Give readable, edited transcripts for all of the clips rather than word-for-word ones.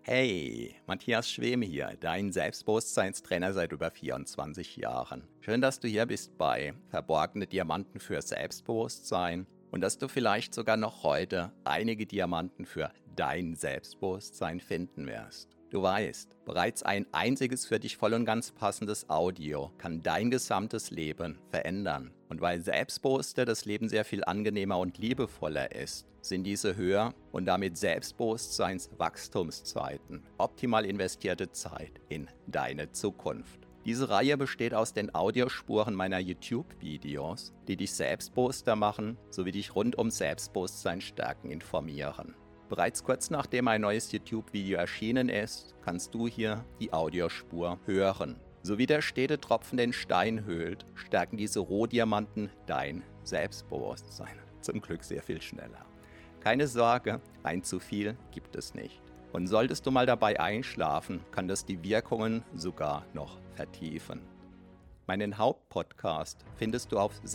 Hey, Matthias Schwem hier, dein Selbstbewusstseinstrainer seit über 24 Jahren. Schön, dass du hier bist bei Verborgene Diamanten für Selbstbewusstsein und dass du vielleicht sogar noch heute einige Diamanten für dein Selbstbewusstsein finden wirst. Du weißt, bereits ein einziges für dich voll und ganz passendes Audio kann dein gesamtes Leben verändern. Und weil Selbstbewusster das Leben sehr viel angenehmer und liebevoller ist, sind diese Höher- und damit Selbstbewusstseinswachstumszeiten optimal investierte Zeit in deine Zukunft. Diese Reihe besteht aus den Audiospuren meiner YouTube-Videos, die dich selbstbewusster machen, sowie dich rund um Selbstbewusstsein stärken informieren. Bereits kurz nachdem ein neues YouTube-Video erschienen ist, kannst du hier die Audiospur hören. So wie der stete Tropfen den Stein höhlt, stärken diese Rohdiamanten dein Selbstbewusstsein. Zum Glück sehr viel schneller. Keine Sorge, ein zu viel gibt es nicht. Und solltest du mal dabei einschlafen, kann das die Wirkungen sogar noch vertiefen. Meinen Hauptpodcast findest du auf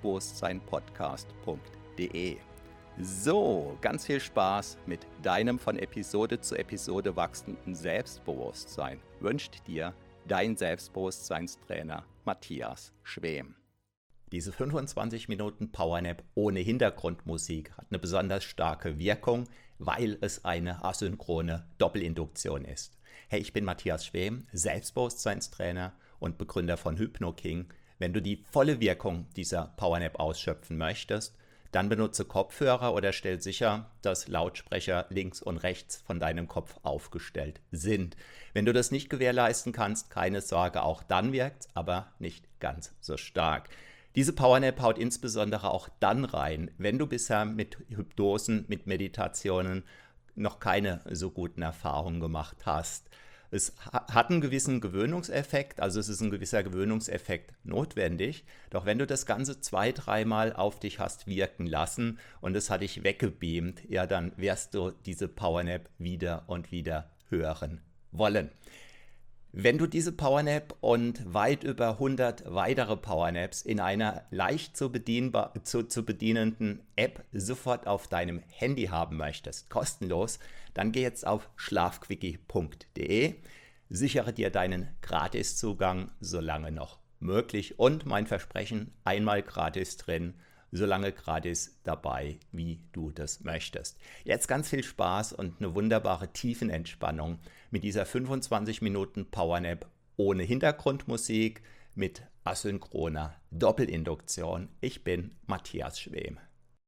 selbstbewusstseinpodcast.de. So, ganz viel Spaß mit deinem von Episode zu Episode wachsenden Selbstbewusstsein wünscht dir dein Selbstbewusstseinstrainer Matthias Schwem. Diese 25 Minuten Powernap ohne Hintergrundmusik hat eine besonders starke Wirkung, weil es eine asynchrone Doppelinduktion ist. Hey, ich bin Matthias Schwem, Selbstbewusstseinstrainer und Begründer von HypnoKing. Wenn du die volle Wirkung dieser Powernap ausschöpfen möchtest, dann benutze Kopfhörer oder stell sicher, dass Lautsprecher links und rechts von deinem Kopf aufgestellt sind. Wenn du das nicht gewährleisten kannst, keine Sorge, auch dann wirkt's, aber nicht ganz so stark. Diese Powernap haut insbesondere auch dann rein, wenn du bisher mit Hypnosen, mit Meditationen noch keine so guten Erfahrungen gemacht hast. Es hat einen gewissen Gewöhnungseffekt, also es ist ein gewisser Gewöhnungseffekt notwendig. Doch wenn du das Ganze 2-3 Mal auf dich hast wirken lassen und es hat dich weggebeamt, ja, dann wirst du diese Powernap wieder und wieder hören wollen. Wenn du diese Powernap und weit über 100 weitere Powernaps in einer leicht zu bedienenden App sofort auf deinem Handy haben möchtest, kostenlos, dann geh jetzt auf schlafquickie.de, sichere dir deinen Gratiszugang, solange noch möglich, und mein Versprechen, einmal gratis drin, solange gratis dabei, wie du das möchtest. Jetzt ganz viel Spaß und eine wunderbare Tiefenentspannung mit dieser 25 Minuten Powernap ohne Hintergrundmusik mit asynchroner Doppelinduktion. Ich bin Matthias Schwem.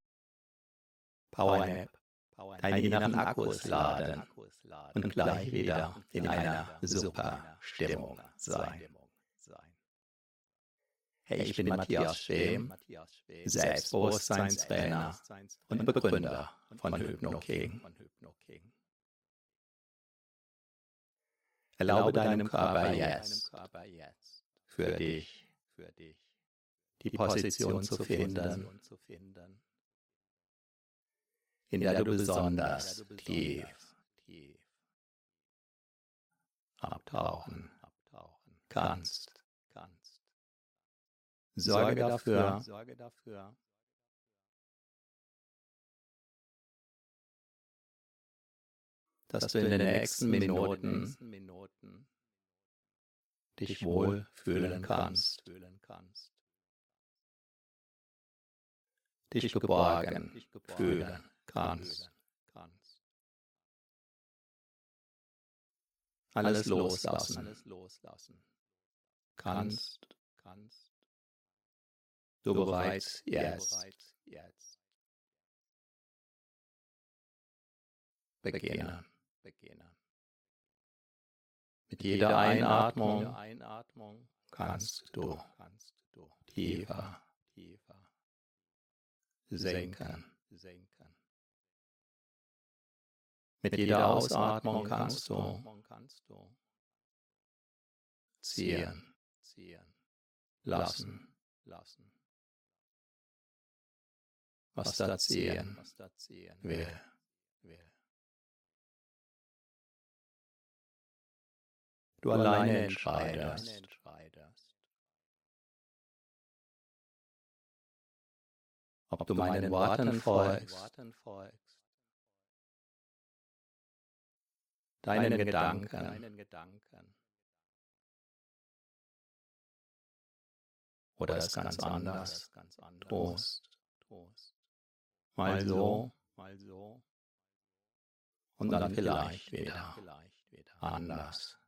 Powernap. Deine inneren Akkus laden und gleich wieder in einer super Stimmung sein. Hey, ich bin Matthias Schwem, Selbstbewusstseinstrainer und Begründer von HypnoKing. Erlaube deinem Körper jetzt für dich die Position zu finden, in der du besonders tief abtauchen kannst. Sorge dafür, dass du in den nächsten Minuten dich wohl fühlen kannst, dich geborgen fühlen kannst. Alles loslassen kannst. Du bereits jetzt beginnen. Mit jeder Einatmung kannst du tiefer sinken. Mit jeder Ausatmung kannst du ziehen lassen. Was da ziehen will. Du alleine entscheidest, ob du meinen Worten folgst, deinen Gedanken. Oder es ganz anders tust. Mal so und dann vielleicht wieder anders.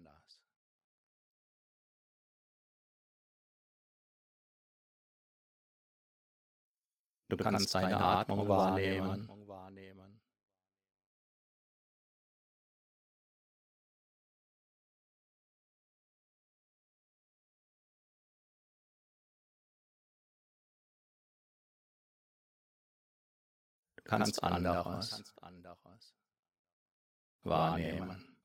Du kannst deine Atmung wahrnehmen. Du kannst anderes wahrnehmen.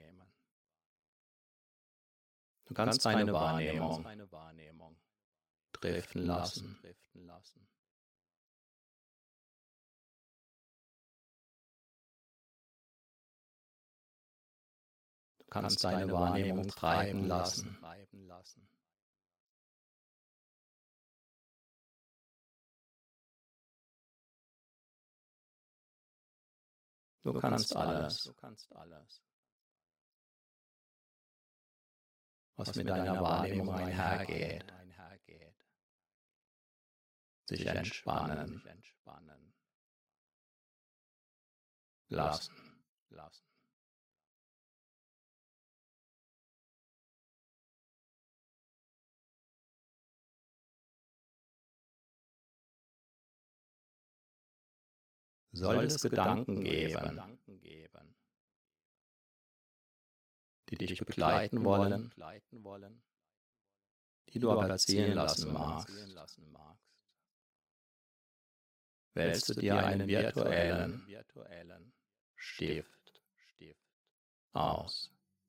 Du kannst deine Wahrnehmung driften lassen. Du kannst deine Wahrnehmung treiben lassen. Du kannst alles, was mit deiner Wahrnehmung einhergeht, sich entspannen lassen. Soll es Gedanken geben, die dich begleiten wollen, die du aber ziehen lassen magst, wählst du dir einen virtuellen Stift aus.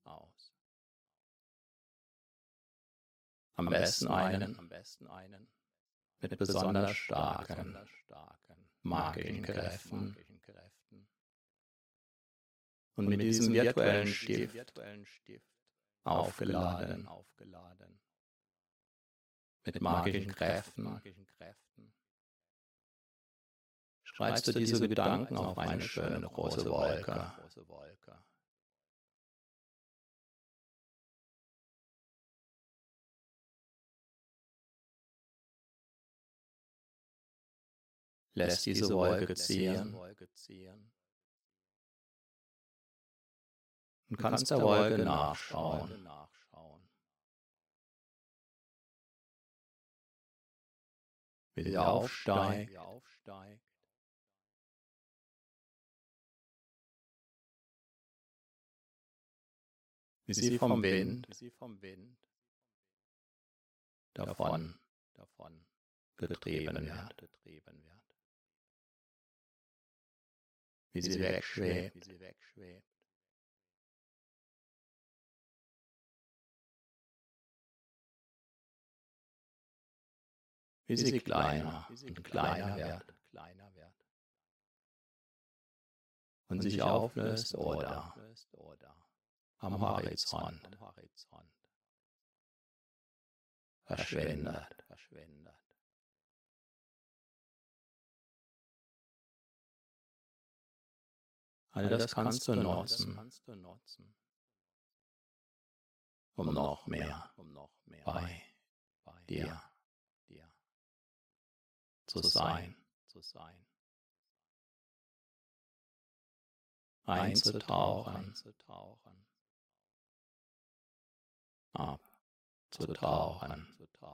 Am besten einen mit besonders starken magischen Kräften. Und mit diesem virtuellen Stift aufgeladen mit magischen Kräften schreibst du diese Gedanken auf eine schöne große Wolke. Lässt diese Wolke ziehen und kannst der Wolke nachschauen. Wie sie aufsteigt, wie sie vom Wind davon getrieben wird, wie sie wegschwebt, wie sie kleiner und kleiner wird und sich auflöst oder am Horizont verschwindet. All das kannst du nutzen, um noch mehr bei dir zu sein, einzutauchen, abzutauchen,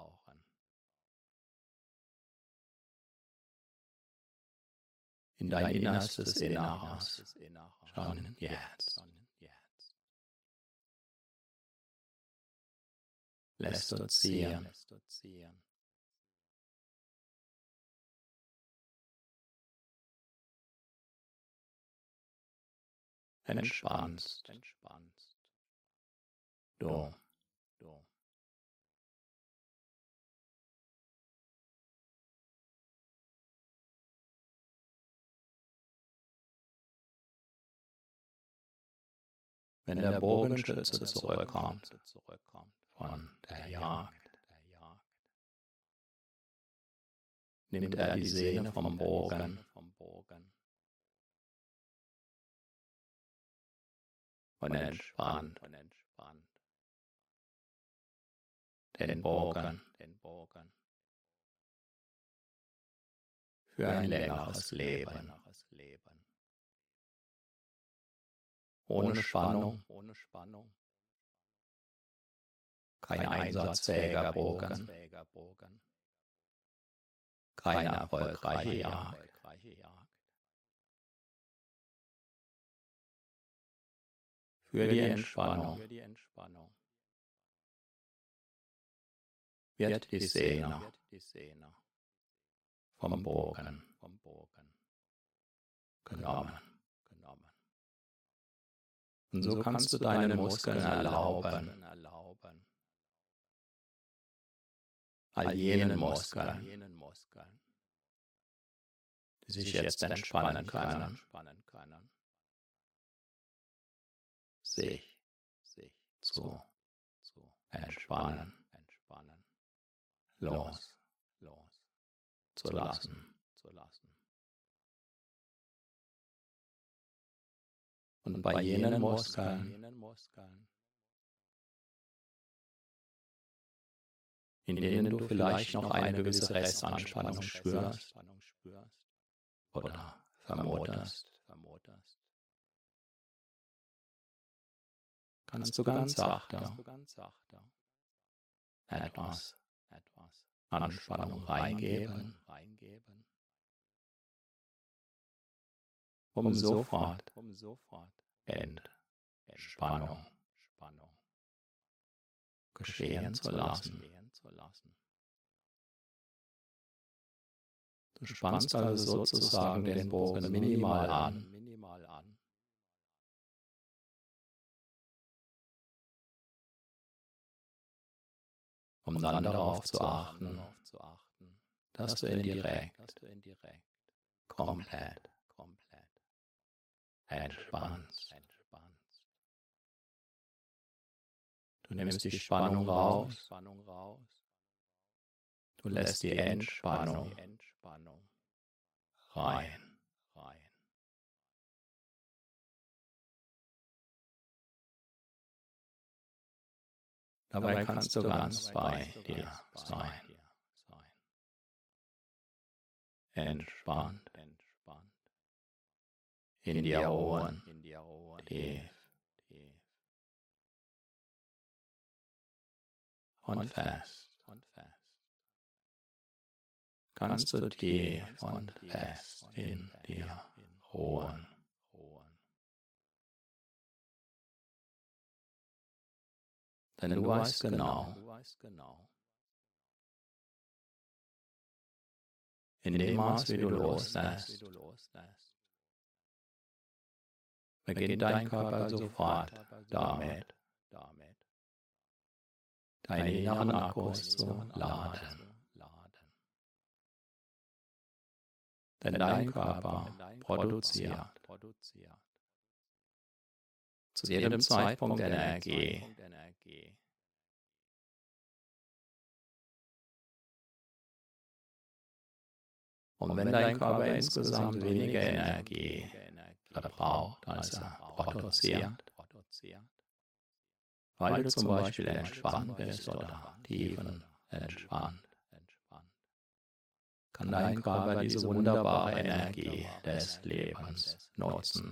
in dein innerstes Inneres, schon jetzt. Lässt du ziehen. Entspannst. Du. Wenn der Bogenschütze zurückkommt von der Jagd, nimmt er die Sehne vom Bogen und entspannt den Bogen für ein längeres Leben. Ohne Spannung, kein einsatzfähiger Bogen, keine erfolgreiche Jagd. Für die Entspannung wird die Sehne vom Bogen genommen. Und so kannst du deinen Muskeln erlauben, all jenen Muskeln, die sich jetzt entspannen können, sich zu entspannen, loszulassen. Und bei jenen Muskeln, in denen du vielleicht noch eine gewisse Restanspannung spürst oder vermutest, kannst du ganz sachte etwas Anspannung reingeben, um sofort Entspannung geschehen zu lassen. Du spannst also sozusagen den Bogen minimal an, um dann darauf zu achten, dass du ihn direkt, komplett entspannst. Du nimmst die Spannung raus, du lässt die Entspannung rein. Dabei kannst du ganz bei dir sein. Entspannt. In dir ruhen. Tief. Und fest. Kannst du tief und fest in dir ruhen. Denn du weißt genau, in dem Maß, wie du loslässt, beginnt dein Körper sofort damit, deine inneren Akkus zu laden. Denn dein Körper produziert zu jedem Zeitpunkt Energie, und wenn dein Körper insgesamt weniger Energie verbraucht, als er produziert, weil du zum Beispiel entspannt bist oder tiefenentspannt, kann dein Körper diese wunderbare Energie des Lebens nutzen,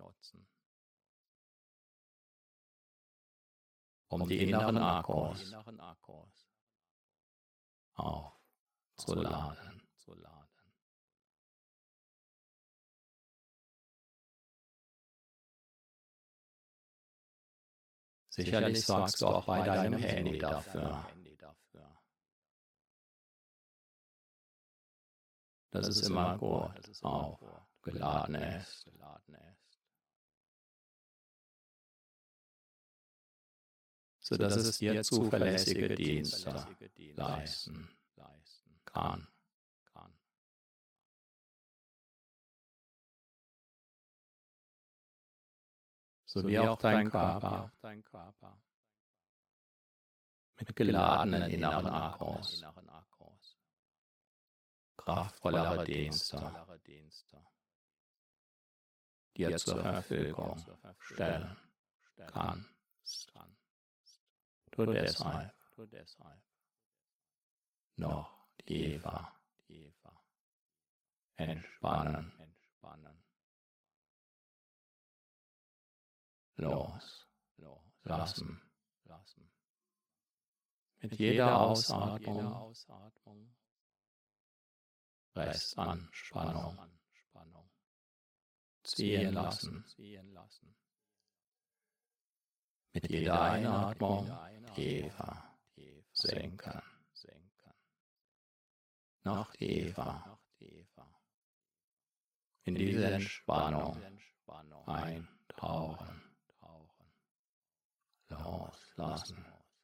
um die inneren Akkus aufzuladen. Sicherlich sorgst du auch bei deinem Handy dafür, dass es immer gut aufgeladen ist. Sodass es dir zuverlässige Dienste leisten kann. So wie auch dein Körper mit geladenen inneren Akkus kraftvollere Dienste dir zur Verfügung stellen kannst du deshalb noch tiefer entspannen, loslassen. Mit jeder Ausatmung Restanspannung ziehen lassen. Mit jeder Einatmung tiefer senken. Noch tiefer in diese Entspannung eintauchen. Loslassen.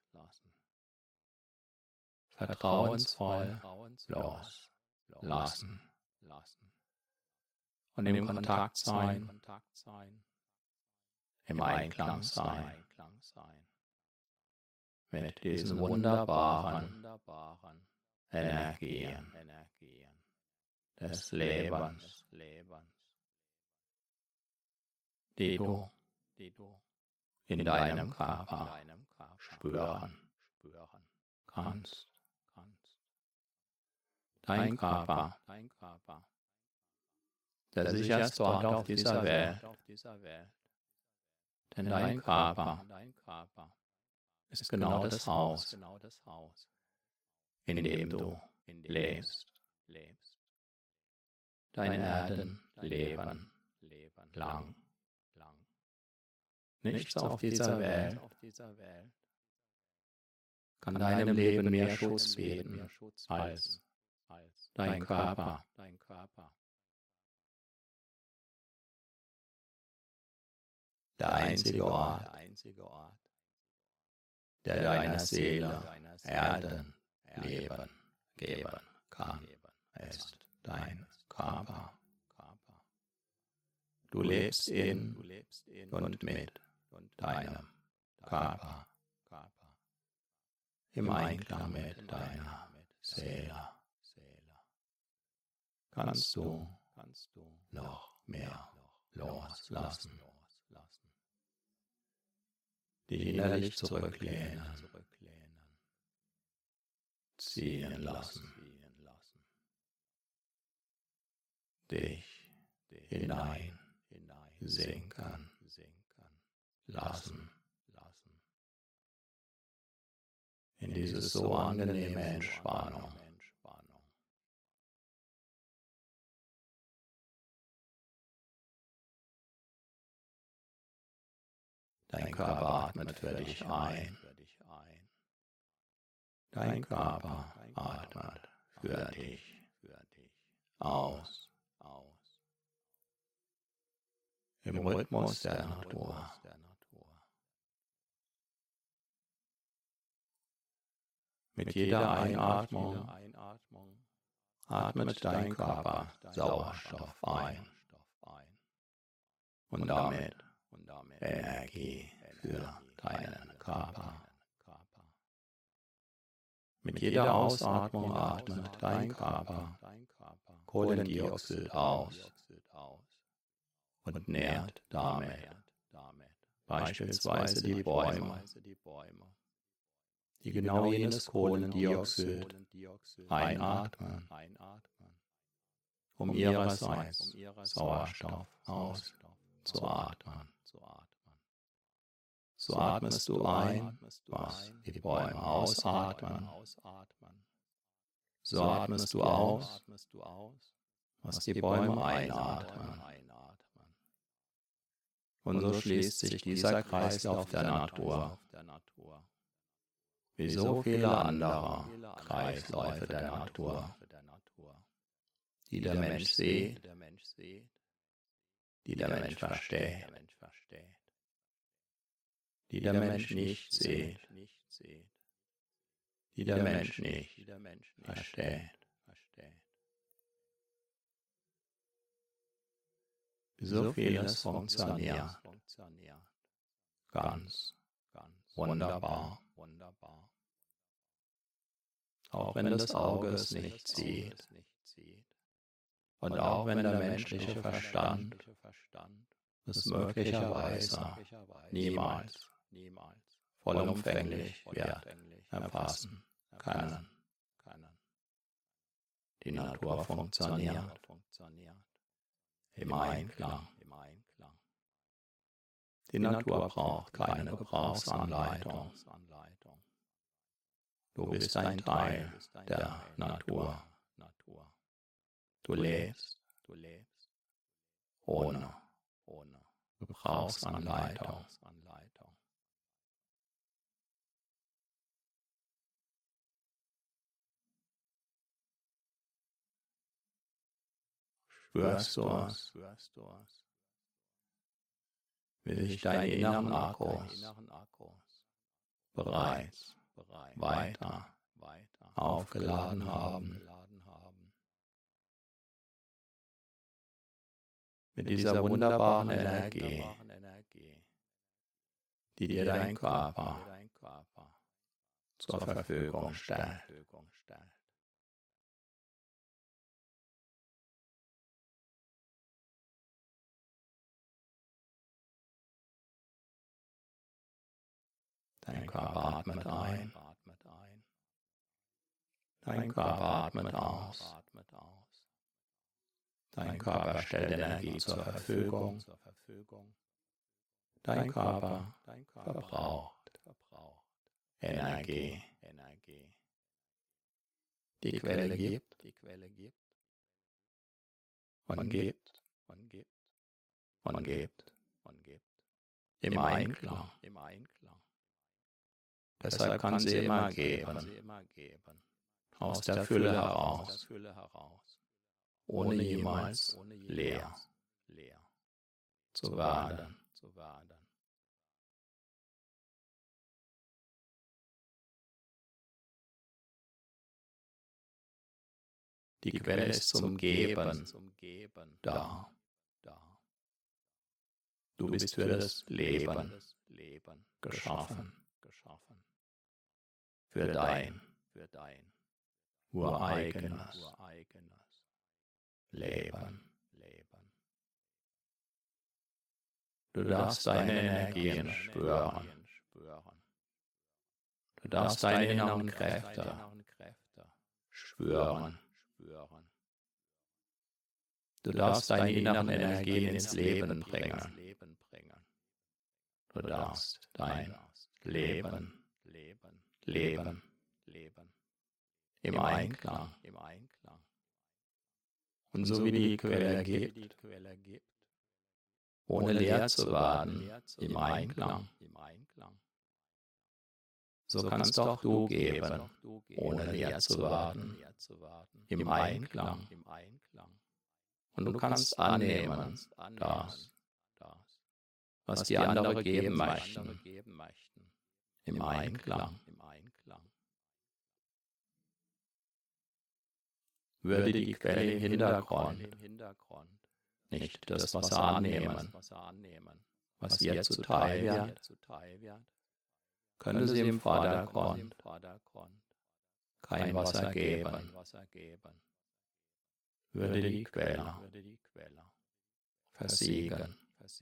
Vertrauensvoll loslassen. Und im Kontakt sein, im Einklang sein mit diesen wunderbaren Energien des Lebens, die du in deinem Körper spüren kannst. Dein Körper, der sicherste Ort auf dieser Welt, denn dein Körper ist genau das Haus, in dem du lebst. Dein Erdenleben lang. Nichts auf dieser Welt kann deinem Leben mehr Schutz bieten als dein Körper. Der einzige Ort, der deiner Seele Erdenleben geben kann, ist dein Körper. Du lebst in und mit deinem Körper, im Einklang mit deiner Seele. Kannst du noch mehr loslassen, dich innerlich zurücklehnen, ziehen lassen, dich hinein sinken lassen in diese so angenehme Entspannung. Dein Körper atmet für dich ein. Dein Körper atmet für dich aus. Im Rhythmus der Natur. Mit jeder Einatmung atmet dein Körper Sauerstoff ein und damit Energie für deinen Körper. Mit jeder Ausatmung atmet dein Körper Kohlendioxid aus und nährt damit beispielsweise die Bäume, die genau jenes Kohlendioxid einatmen, um ihrerseits Sauerstoff auszuatmen. So atmest du ein, was die Bäume ausatmen. So atmest du aus, was die Bäume einatmen. Und so schließt sich dieser Kreislauf der Natur, wie so viele andere Kreisläufe der Natur, die der Mensch sieht, die der Mensch versteht, die der Mensch nicht sieht, die der Mensch nicht versteht. So vieles funktioniert ganz wunderbar, auch wenn das Auge es nicht sieht und auch wenn der menschliche Verstand es möglicherweise niemals vollumfänglich wird erfassen können. Die Natur funktioniert im Einklang. Die Natur braucht keine Gebrauchsanleitung. Du bist ein Teil der Natur. Du lebst ohne Gebrauchsanleitung. Spürst du es, wie sich deine inneren Akkus bereits weiter aufgeladen haben. Mit dieser wunderbaren Energie, die dir dein Körper zur Verfügung stellt. Dein Körper atmet ein. Dein Körper atmet aus. Dein Körper stellt Energie zur Verfügung. Dein Körper verbraucht Energie. Die Quelle gibt und gibt und gibt im Einklang. Deshalb kann sie immer geben, aus der Fülle heraus, ohne jemals leer zu werden. Die Quelle ist zum Geben da. Du bist für das Leben geschaffen. Für dein ureigenes Leben. Du darfst deine Energien spüren. Du darfst deine inneren Kräfte spüren. Du darfst deine inneren Energien ins Leben bringen. Du darfst dein Leben leben. Im Einklang. Und so wie die Quelle gibt, ohne leer zu werden, im Einklang. So kannst auch du geben, ohne leer zu werden, im Einklang. Und du kannst annehmen, das, was die anderen geben möchten, im Einklang. Würde die Quelle im Hintergrund nicht das Wasser annehmen, was ihr zuteil wird, könnte sie im Vordergrund kein Wasser geben. Würde die Quelle versiegen.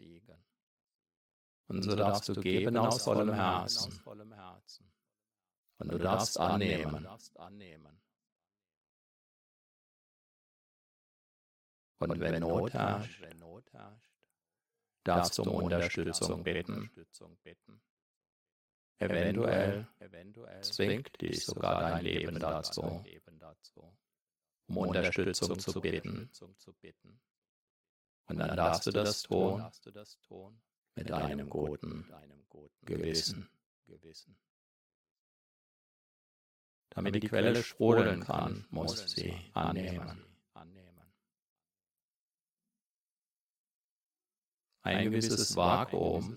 Und so darfst du geben aus vollem Herzen. Und du darfst annehmen. Und wenn Not herrscht, darfst du um Unterstützung bitten. Eventuell zwingt dich sogar dein Leben dazu, um Unterstützung zu bitten. Und dann darfst du das tun mit einem guten Gewissen. Damit die Quelle sprudeln kann, muss sie annehmen. Ein gewisses Vakuum,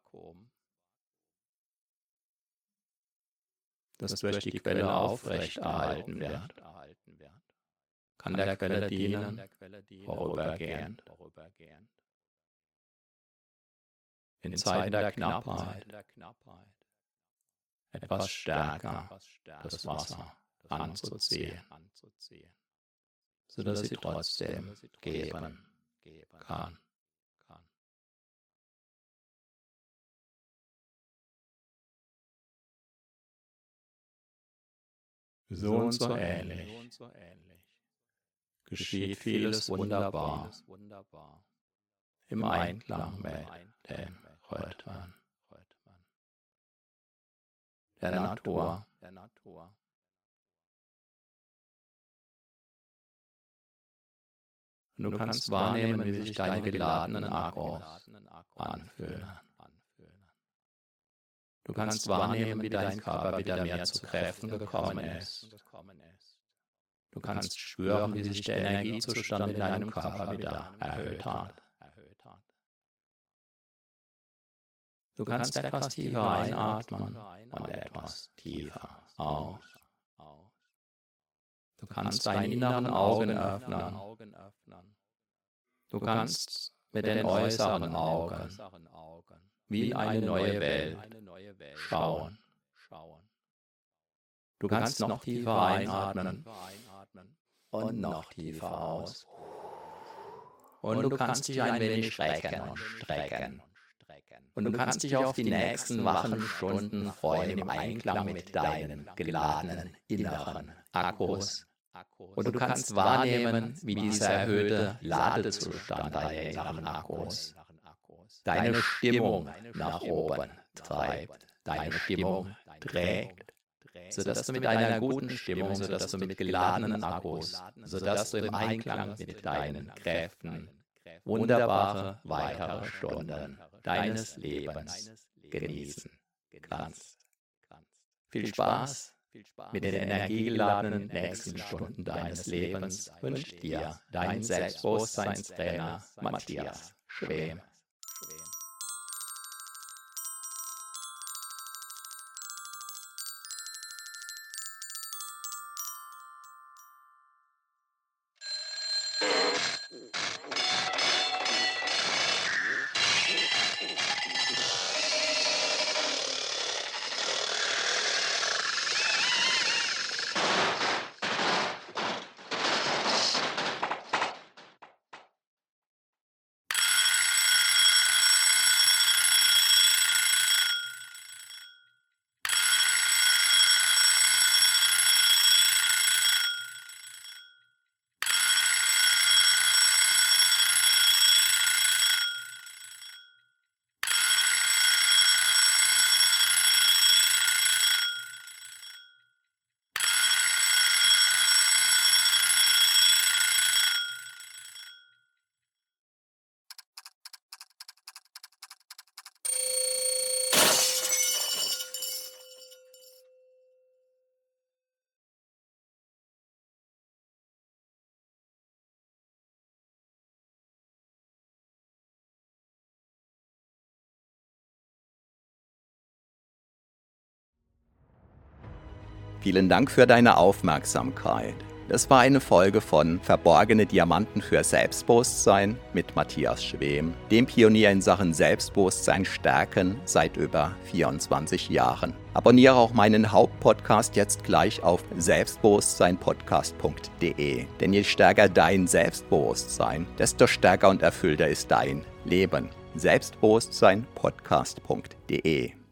das durch die Quelle aufrechterhalten wird, kann der Quelle dienen, vorübergehend. In Zeiten der Knappheit etwas stärker das Wasser anzuziehen, sodass sie trotzdem geben kann. so und so ähnlich. Geschieht vieles wunderbar, im Einklang mit dem Rhythmen der Natur. Und du kannst wahrnehmen, wie sich deine geladenen Akkus anfühlen. Du kannst wahrnehmen, wie dein Körper wieder mehr zu Kräften gekommen ist. Du kannst spüren, wie sich der Energiezustand in deinem Körper wieder erhöht hat. Du kannst etwas tiefer einatmen und etwas tiefer aus. Du kannst deine inneren Augen öffnen. Du kannst mit den äußeren Augen wie in eine neue Welt schauen. Du kannst noch tiefer einatmen und noch tiefer aus. Und du kannst dich ein wenig strecken und strecken. Und du kannst dich auf die nächsten wachen Stunden freuen im Einklang mit deinen geladenen inneren Akkus. Und du kannst wahrnehmen, wie dieser erhöhte Ladezustand deiner inneren Akkus deine Stimmung nach oben treibt, deine Stimmung trägt, sodass du mit einer guten Stimmung, sodass du mit geladenen Akkus, sodass du im Einklang mit deinen Kräften wunderbare weitere Stunden deines Lebens genießen kannst. Viel Spaß mit den energiegeladenen nächsten Stunden deines Lebens wünscht dir dein Selbstbewusstseinstrainer Matthias Schwem. Vielen Dank für deine Aufmerksamkeit. Das war eine Folge von Verborgene Diamanten für Selbstbewusstsein mit Matthias Schwem, dem Pionier in Sachen Selbstbewusstsein stärken seit über 24 Jahren. Abonniere auch meinen Hauptpodcast jetzt gleich auf selbstbewusstseinpodcast.de. Denn je stärker dein Selbstbewusstsein, desto stärker und erfüllter ist dein Leben. Selbstbewusstseinpodcast.de